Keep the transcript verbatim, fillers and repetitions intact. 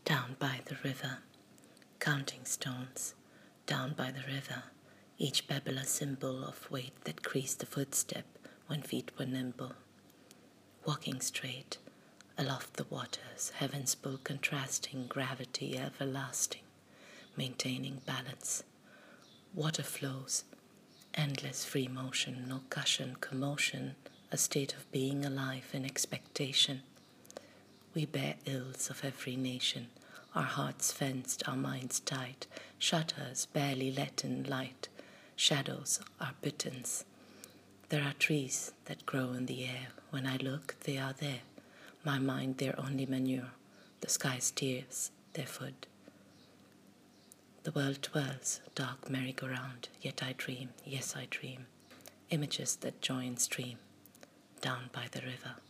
Down by the river, counting stones, down by the river, each pebble a symbol of weight that creased the footstep when feet were nimble. Walking straight, aloft the waters, heaven's pull contrasting, gravity everlasting, maintaining balance. Water flows, endless free motion, no cushion, commotion, a state of being alive in expectation. We bear ills of every nation, our hearts fenced, our minds tight, shutters barely let in light, shadows are pittance. There are trees that grow in the air, when I look they are there, my mind their only manure, the sky steers their food. The world twirls, dark merry-go-round, yet I dream, yes I dream, images that join stream, down by the river.